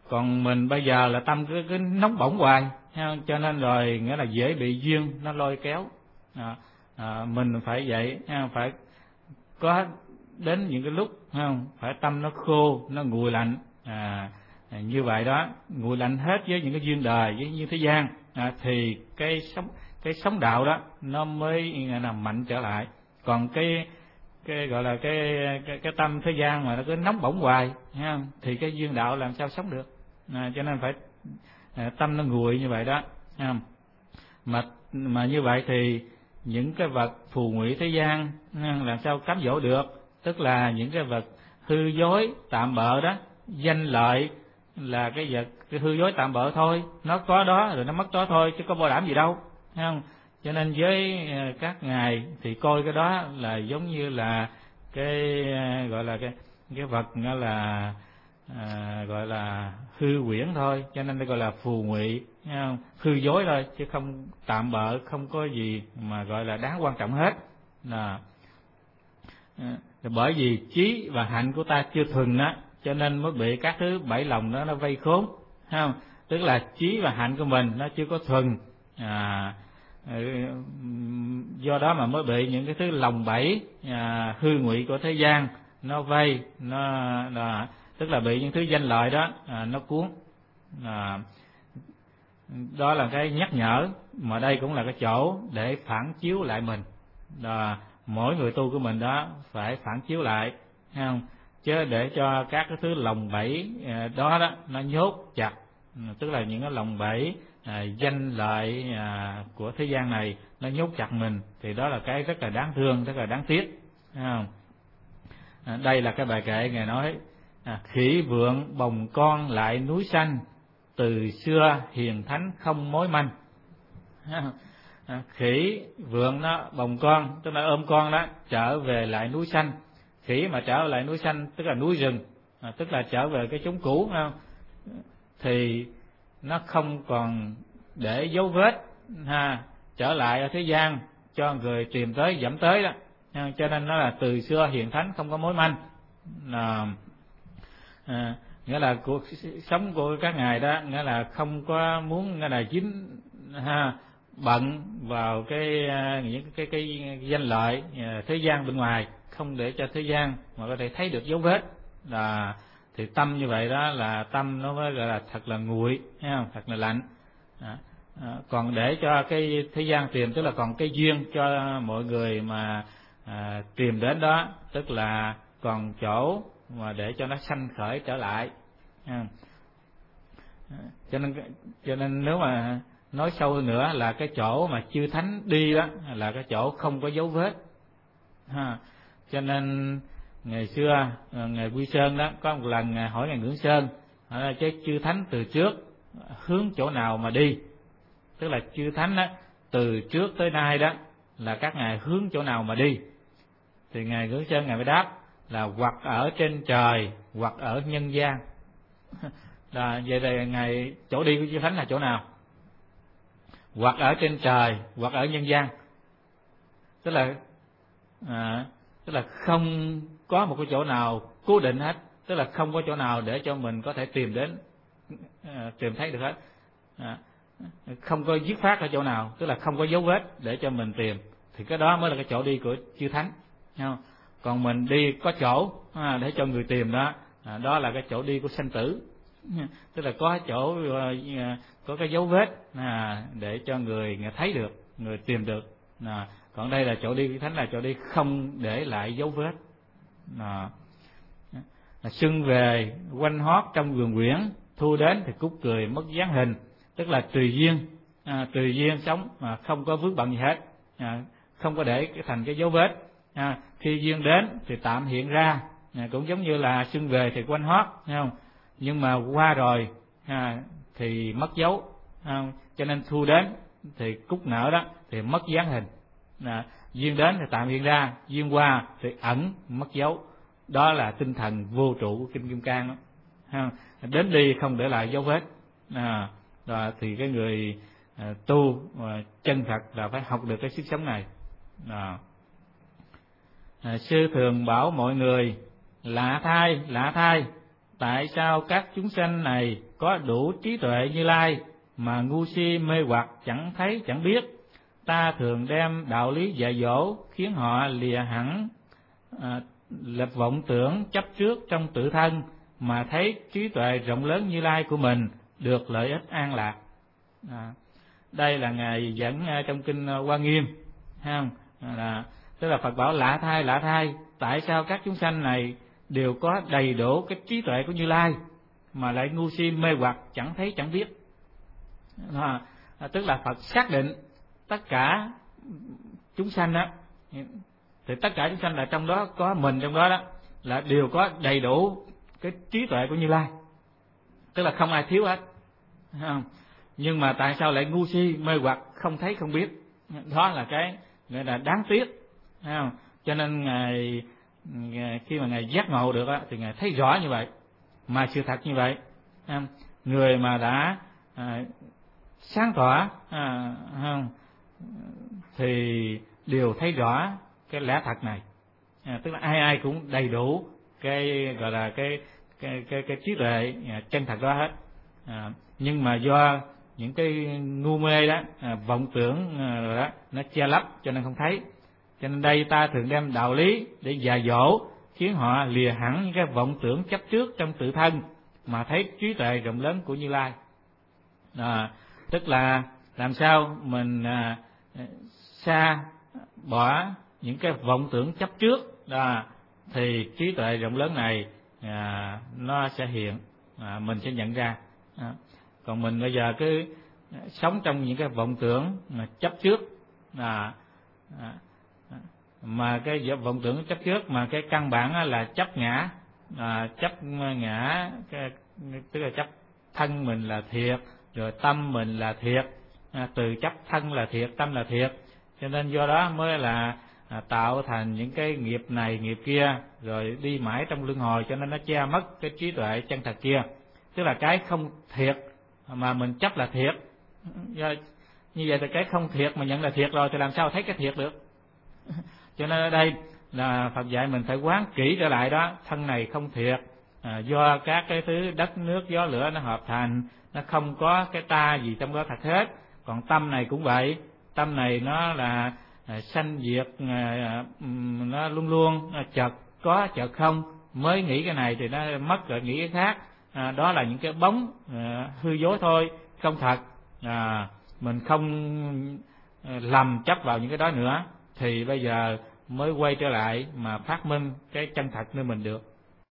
Còn mình bây giờ là tâm cứ nóng bỏng hoài, cho nên rồi nghĩa là dễ bị duyên nó lôi kéo. Mình phải vậy, phải có đến những cái lúc phải tâm nó khô, nó nguội lạnh, như vậy đó, nguội lạnh hết với những cái duyên đời, với như thế gian, thì cái sống đạo đó nó mới là mạnh trở lại. Còn cái gọi là cái tâm thế gian mà nó cứ nóng bỏng hoài, thì cái duyên đạo làm sao sống được. Cho nên phải tâm nó nguội như vậy đó. Mà như vậy thì những cái vật phù ngụy thế gian làm sao cám dỗ được, tức là những cái vật hư dối tạm bợ đó, danh lợi là cái vật cái hư dối tạm bợ thôi, nó có đó rồi nó mất đó thôi, chứ có bảo đảm gì đâu, thấy không? Cho nên với các ngài thì coi cái đó là giống như là cái gọi là cái vật là gọi là hư huyễn thôi, cho nên đây gọi là phù ngụy, hư dối thôi, chứ không tạm bợ, không có gì mà gọi là đáng quan trọng hết. Bởi vì trí và hạnh của ta chưa thuần á, cho nên mới bị các thứ bảy lòng đó nó vây khốn, không? Tức là trí và hạnh của mình nó chưa có thuần, do đó mà mới bị những cái thứ lòng bẫy hư ngụy của thế gian nó vây, nó tức là bị những thứ danh lợi đó nó cuốn. Đó là cái nhắc nhở, mà đây cũng là cái chỗ để phản chiếu lại mình. Mỗi người tu của mình đó phải phản chiếu lại, thấy không? Chứ để cho các cái thứ lòng bẫy đó nó nhốt chặt, tức là những cái lòng bẫy danh lợi của thế gian này nó nhốt chặt mình, thì đó là cái rất là đáng thương, rất là đáng tiếc, thấy không? Đây là cái bài kệ ngài nói: khỉ vượng bồng con lại núi xanh, từ xưa hiền thánh không mối manh. Khỉ vượng nó bồng con, tức là ôm con đó, trở về lại núi xanh. Khỉ mà trở lại núi xanh tức là núi rừng, tức là trở về cái chốn cũ, không? Thì nó không còn để dấu vết trở lại ở thế gian cho người tìm tới dẫm tới đó, cho nên nó là từ xưa hiền thánh không có mối manh. Nghĩa là cuộc sống của các ngài đó, nghĩa là không có muốn nghĩa là dính bận vào những cái danh lợi thế gian bên ngoài, không để cho thế gian mà có thể thấy được dấu vết, thì tâm như vậy đó là tâm nó mới gọi là thật là nguội, thấy không? Thật là lạnh. Còn để cho cái thế gian tìm, tức là còn cái duyên cho mọi người mà tìm đến đó, tức là còn chỗ mà để cho nó sanh khởi trở lại. Cho nên nếu mà nói sâu hơn nữa là cái chỗ mà chư thánh đi đó là cái chỗ không có dấu vết. Cho nên ngày xưa ngài Quy Sơn đó có một lần ngài hỏi ngài Ngưỡng Sơn, chứ chư thánh từ trước hướng chỗ nào mà đi, tức là chư thánh đó từ trước tới nay đó là các ngài hướng chỗ nào mà đi. Thì ngài Ngưỡng Sơn ngài mới đáp là hoặc ở trên trời hoặc ở nhân gian. Vậy thì ngài chỗ đi của chư thánh là chỗ nào? Hoặc ở trên trời hoặc ở nhân gian, tức là không có một cái chỗ nào cố định hết, tức là không có chỗ nào để cho mình có thể tìm đến, tìm thấy được hết, không có dứt phát ở chỗ nào, tức là không có dấu vết để cho mình tìm, thì cái đó mới là cái chỗ đi của chư thánh, không? Còn mình đi có chỗ để cho người tìm đó, đó là cái chỗ đi của sanh tử, tức là có chỗ có cái dấu vết để cho người thấy được, người tìm được. Còn đây là chỗ đi của thánh, là chỗ đi không để lại dấu vết. Xuân về quanh hót trong vườn quyển, thu đến thì cúc cười mất dáng hình, tức là tùy duyên sống mà không có vướng bận gì hết, không có để thành cái dấu vết. Khi duyên đến thì tạm hiện ra, cũng giống như là xuân về thì quanh hót, thấy không? Nhưng mà qua rồi thì mất dấu, cho nên thu đến thì cúc nở đó thì mất dáng hình. Duyên đến thì tạm hiện ra, duyên qua thì ẩn mất dấu. Đó là tinh thần vô trụ của Kinh Kim Cang đó. Đến đi không để lại dấu vết. Thì cái người tu chân thật là phải học được cái sức sống này. Sư thường bảo mọi người lạ thay tại sao các chúng sanh này có đủ trí tuệ Như Lai mà ngu si mê hoặc chẳng thấy chẳng biết? Ta thường đem đạo lý dạy dỗ khiến họ lìa hẳn lập vọng tưởng chấp trước trong tự thân, mà thấy trí tuệ rộng lớn Như Lai của mình được lợi ích an lạc. Đây là ngài dẫn trong kinh Hoa Nghiêm, thấy không? Tức là Phật bảo lạ thay, tại sao các chúng sanh này đều có đầy đủ cái trí tuệ của Như Lai mà lại ngu si mê hoặc chẳng thấy chẳng biết? Tức là Phật xác định tất cả chúng sanh đó, thì tất cả chúng sanh là trong đó có mình, trong đó là đều có đầy đủ cái trí tuệ của Như Lai, tức là không ai thiếu hết, không? Nhưng mà tại sao lại ngu si mê hoặc không thấy không biết? Đó là cái gọi là đáng tiếc, không? Cho nên ngài khi mà ngài giác ngộ được thì ngài thấy rõ như vậy, mà sự thật như vậy, người mà đã sáng tỏ không, thì đều thấy rõ cái lẽ thật này, tức là ai cũng đầy đủ cái gọi là cái trí tuệ chân thật đó hết, nhưng mà do những cái ngu mê đó, vọng tưởng rồi đó, nó che lấp cho nên không thấy. Cho nên đây ta thường đem đạo lý để dạy dỗ khiến họ lìa hẳn những cái vọng tưởng chấp trước trong tự thân, mà thấy trí tuệ rộng lớn của Như Lai. Tức là làm sao mình xa bỏ những cái vọng tưởng chấp trước thì trí tuệ rộng lớn này nó sẽ hiện, mình sẽ nhận ra. Còn mình bây giờ cứ sống trong những cái vọng tưởng mà chấp trước, mà cái vọng tưởng chấp trước mà cái căn bản là chấp ngã, tức là chấp thân mình là thiệt, rồi tâm mình là thiệt, từ chấp thân là thiệt, tâm là thiệt, cho nên do đó mới là tạo thành những cái nghiệp này nghiệp kia, rồi đi mãi trong luân hồi, cho nên nó che mất cái trí tuệ chân thật kia, tức là cái không thiệt mà mình chấp là thiệt. Như vậy thì cái không thiệt mà nhận là thiệt rồi thì làm sao thấy cái thiệt được? Cho nên ở đây là Phật dạy mình phải quán kỹ trở lại đó, thân này không thiệt, do các cái thứ đất nước gió lửa nó hợp thành, nó không có cái ta gì trong đó thật hết. Còn tâm này cũng vậy, tâm này nó là sanh diệt, nó luôn luôn chợt có chợt không, mới nghĩ cái này thì nó mất rồi nghĩ cái khác, đó là những cái bóng hư dối thôi, không thật. Mình không lầm chấp vào những cái đó nữa thì bây giờ mới quay trở lại mà phát minh cái chân thật nơi mình được.